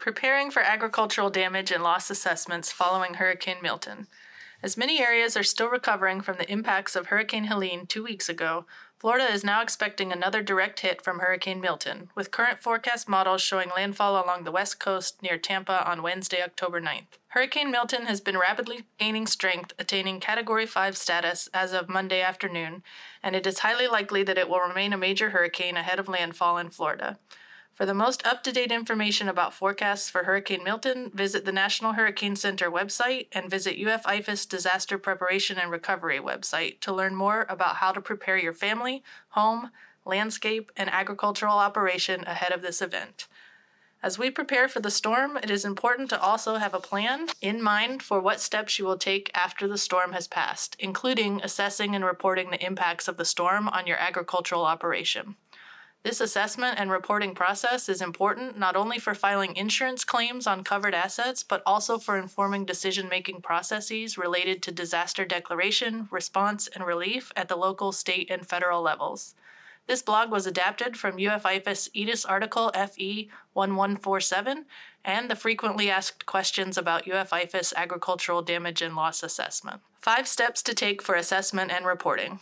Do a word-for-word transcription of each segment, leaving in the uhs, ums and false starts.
Preparing for agricultural damage and loss assessments following Hurricane Milton. As many areas are still recovering from the impacts of Hurricane Helene two weeks ago, Florida is now expecting another direct hit from Hurricane Milton, with current forecast models showing landfall along the west coast near Tampa on Wednesday, October ninth. Hurricane Milton has been rapidly gaining strength, attaining Category five status as of Monday afternoon, and it is highly likely that it will remain a major hurricane ahead of landfall in Florida. For the most up-to-date information about forecasts for Hurricane Milton, visit the National Hurricane Center website and visit U F I F A S Disaster Preparation and Recovery website to learn more about how to prepare your family, home, landscape, and agricultural operation ahead of this event. As we prepare for the storm, it is important to also have a plan in mind for what steps you will take after the storm has passed, including assessing and reporting the impacts of the storm on your agricultural operation. This assessment and reporting process is important not only for filing insurance claims on covered assets, but also for informing decision-making processes related to disaster declaration, response, and relief at the local, state, and federal levels. This blog was adapted from U F I F A S E D I S article F E one one four seven and the frequently asked questions about U F I F A S agricultural damage and loss assessment. Five steps to take for assessment and reporting.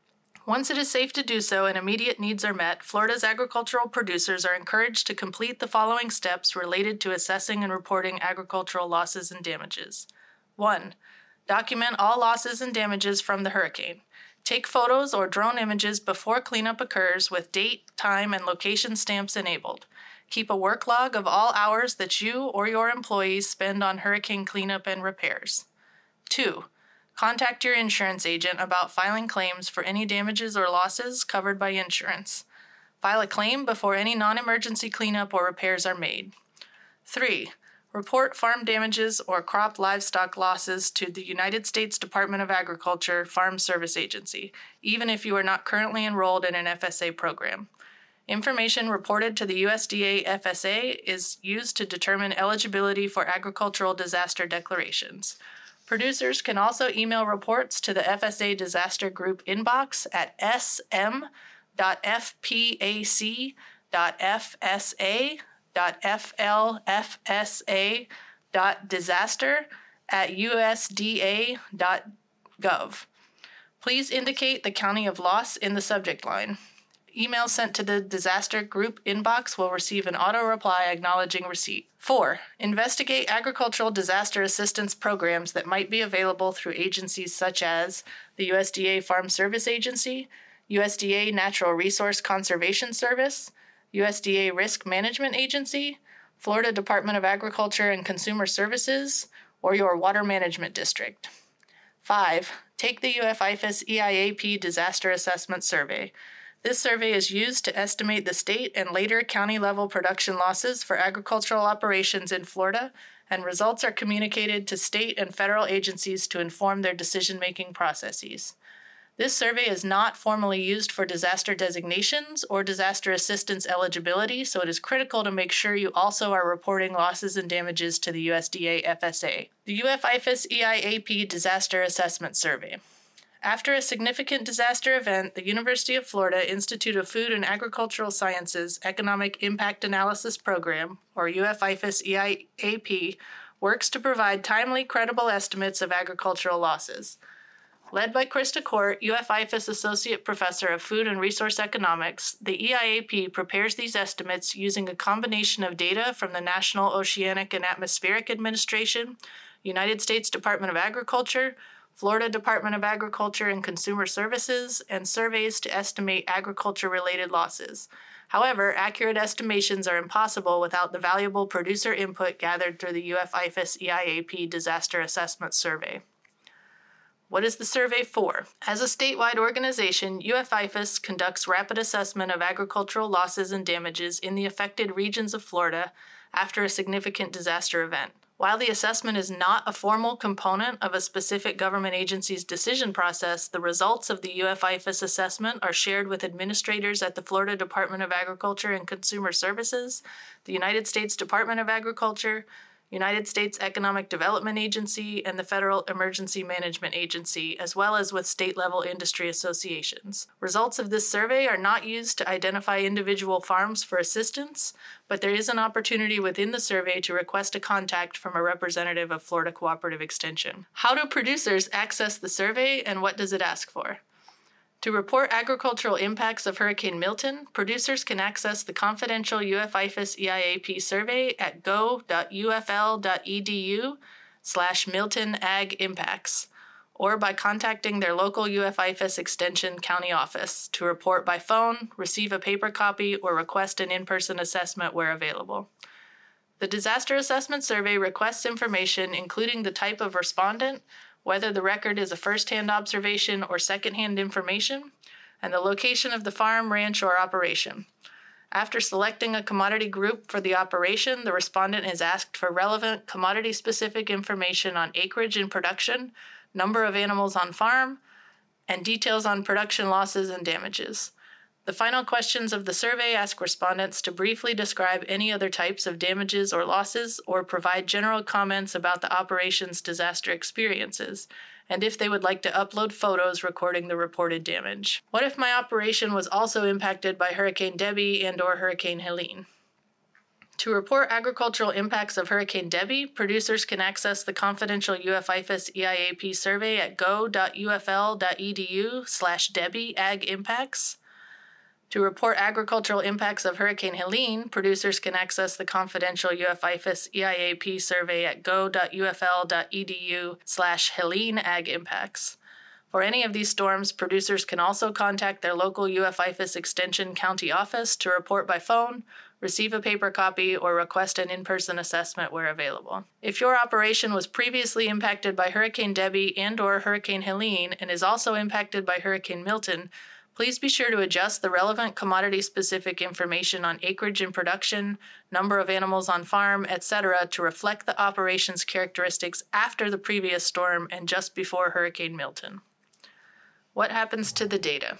Once it is safe to do so and immediate needs are met, Florida's agricultural producers are encouraged to complete the following steps related to assessing and reporting agricultural losses and damages. one. Document all losses and damages from the hurricane. Take photos or drone images before cleanup occurs with date, time, and location stamps enabled. Keep a work log of all hours that you or your employees spend on hurricane cleanup and repairs. two. Contact your insurance agent about filing claims for any damages or losses covered by insurance. File a claim before any non-emergency cleanup or repairs are made. three. Report farm damages or crop livestock losses to the United States Department of Agriculture Farm Service Agency, even if you are not currently enrolled in an F S A program. Information reported to the U S D A F S A is used to determine eligibility for agricultural disaster declarations. Producers can also email reports to the F S A Disaster Group inbox at s m dot f p a c dot f s a dot f l f s a dot disaster at u s d a dot gov. Please indicate the county of loss in the subject line. Emails sent to the Disaster Group inbox will receive an auto-reply acknowledging receipt. four. Investigate agricultural disaster assistance programs that might be available through agencies such as the U S D A Farm Service Agency, U S D A Natural Resource Conservation Service, U S D A Risk Management Agency, Florida Department of Agriculture and Consumer Services, or your Water Management District. five. Take the U F I F A S E I A P Disaster Assessment Survey. This survey is used to estimate the state and later county-level production losses for agricultural operations in Florida, and results are communicated to state and federal agencies to inform their decision-making processes. This survey is not formally used for disaster designations or disaster assistance eligibility, so it is critical to make sure you also are reporting losses and damages to the U S D A F S A. The U F I F A S E I A P Disaster Assessment Survey. After a significant disaster event, the University of Florida Institute of Food and Agricultural Sciences Economic Impact Analysis Program, or U F I F A S E I A P, works to provide timely, credible estimates of agricultural losses. Led by Krista Court, U F I F A S Associate Professor of Food and Resource Economics, the E I A P prepares these estimates using a combination of data from the National Oceanic and Atmospheric Administration, United States Department of Agriculture, Florida Department of Agriculture and Consumer Services, and surveys to estimate agriculture-related losses. However, accurate estimations are impossible without the valuable producer input gathered through the U F I F A S E I A P Disaster Assessment Survey. What is the survey for? As a statewide organization, U F I F A S conducts rapid assessment of agricultural losses and damages in the affected regions of Florida after a significant disaster event. While the assessment is not a formal component of a specific government agency's decision process, the results of the U F I F A S assessment are shared with administrators at the Florida Department of Agriculture and Consumer Services, the United States Department of Agriculture, United States Economic Development Agency, and the Federal Emergency Management Agency, as well as with state-level industry associations. Results of this survey are not used to identify individual farms for assistance, but there is an opportunity within the survey to request a contact from a representative of Florida Cooperative Extension. How do producers access the survey, and what does it ask for? To report agricultural impacts of Hurricane Milton, producers can access the confidential U F I F A S E I A P survey at go dot u f l dot e d u slash Milton Ag Impacts, or by contacting their local U F I F A S Extension County office to report by phone, receive a paper copy, or request an in-person assessment where available. The Disaster Assessment Survey requests information including the type of respondent, whether the record is a first-hand observation or second-hand information, and the location of the farm, ranch, or operation. After selecting a commodity group for the operation, the respondent is asked for relevant commodity-specific information on acreage and production, number of animals on farm, and details on production losses and damages. The final questions of the survey ask respondents to briefly describe any other types of damages or losses, or provide general comments about the operation's disaster experiences, and if they would like to upload photos recording the reported damage. What if my operation was also impacted by Hurricane Debby and or Hurricane Helene? To report agricultural impacts of Hurricane Debby, producers can access the confidential U F I F A S E I A P survey at go dot u f l dot e d u slash Debby Ag Impacts. To report agricultural impacts of Hurricane Helene, producers can access the confidential U F I F A S E I A P survey at go dot u f l dot e d u slash Helene Ag Impacts. For any of these storms, producers can also contact their local U F I F A S Extension County office to report by phone, receive a paper copy, or request an in-person assessment where available. If your operation was previously impacted by Hurricane Debby and or Hurricane Helene and is also impacted by Hurricane Milton, please be sure to adjust the relevant commodity-specific information on acreage and production, number of animals on farm, et cetera to reflect the operation's characteristics after the previous storm and just before Hurricane Milton. What happens to the data?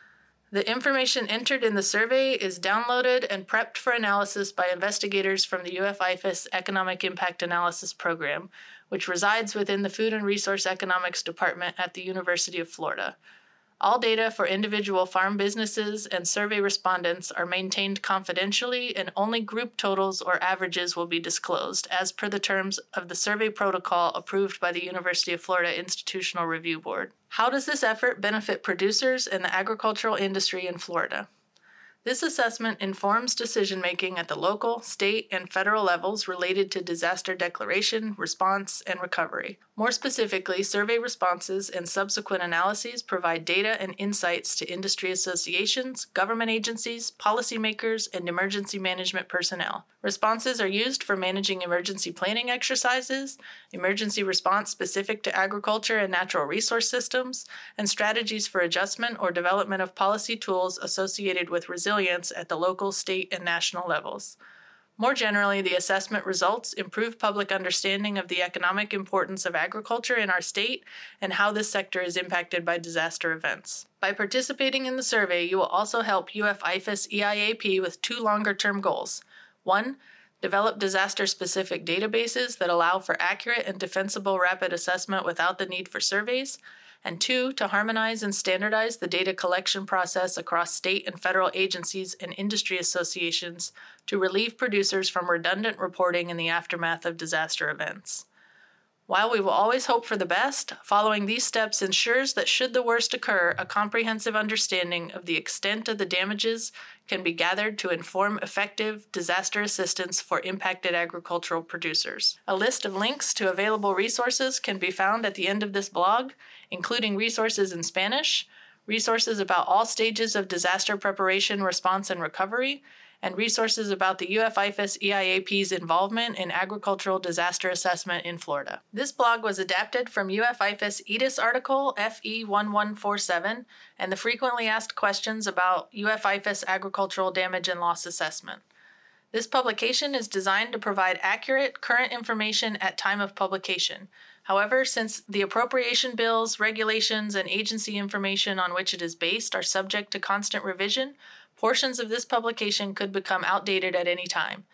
The information entered in the survey is downloaded and prepped for analysis by investigators from the U F I F A S Economic Impact Analysis Program, which resides within the Food and Resource Economics Department at the University of Florida. All data for individual farm businesses and survey respondents are maintained confidentially, and only group totals or averages will be disclosed, as per the terms of the survey protocol approved by the University of Florida Institutional Review Board. How does this effort benefit producers and the agricultural industry in Florida? This assessment informs decision-making at the local, state, and federal levels related to disaster declaration, response, and recovery. More specifically, survey responses and subsequent analyses provide data and insights to industry associations, government agencies, policymakers, and emergency management personnel. Responses are used for managing emergency planning exercises, emergency response specific to agriculture and natural resource systems, and strategies for adjustment or development of policy tools associated with resilience at the local, state, and national levels. More generally, the assessment results improve public understanding of the economic importance of agriculture in our state and how this sector is impacted by disaster events. By participating in the survey, you will also help U F I F A S E I A P with two longer-term goals. One, develop disaster-specific databases that allow for accurate and defensible rapid assessment without the need for surveys. And two, to harmonize and standardize the data collection process across state and federal agencies and industry associations to relieve producers from redundant reporting in the aftermath of disaster events. While we will always hope for the best, following these steps ensures that should the worst occur, a comprehensive understanding of the extent of the damages can be gathered to inform effective disaster assistance for impacted agricultural producers. A list of links to available resources can be found at the end of this blog, including resources in Spanish, resources about all stages of disaster preparation, response, and recovery, and resources about the U F I F A S E I A P's involvement in agricultural disaster assessment in Florida. This blog was adapted from U F I F A S E D I S article F E one one four seven and the frequently asked questions about U F I F A S agricultural damage and loss assessment. This publication is designed to provide accurate, current information at time of publication. However, since the appropriation bills, regulations, and agency information on which it is based are subject to constant revision, portions of this publication could become outdated at any time.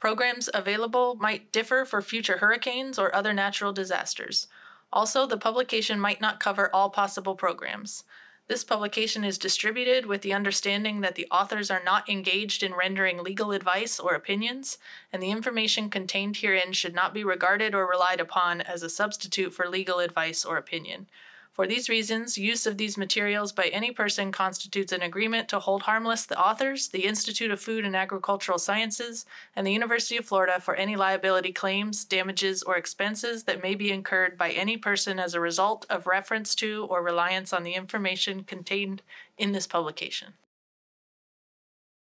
Programs available might differ for future hurricanes or other natural disasters. Also, the publication might not cover all possible programs. This publication is distributed with the understanding that the authors are not engaged in rendering legal advice or opinions, and the information contained herein should not be regarded or relied upon as a substitute for legal advice or opinion. For these reasons, use of these materials by any person constitutes an agreement to hold harmless the authors, the Institute of Food and Agricultural Sciences, and the University of Florida for any liability claims, damages, or expenses that may be incurred by any person as a result of reference to or reliance on the information contained in this publication.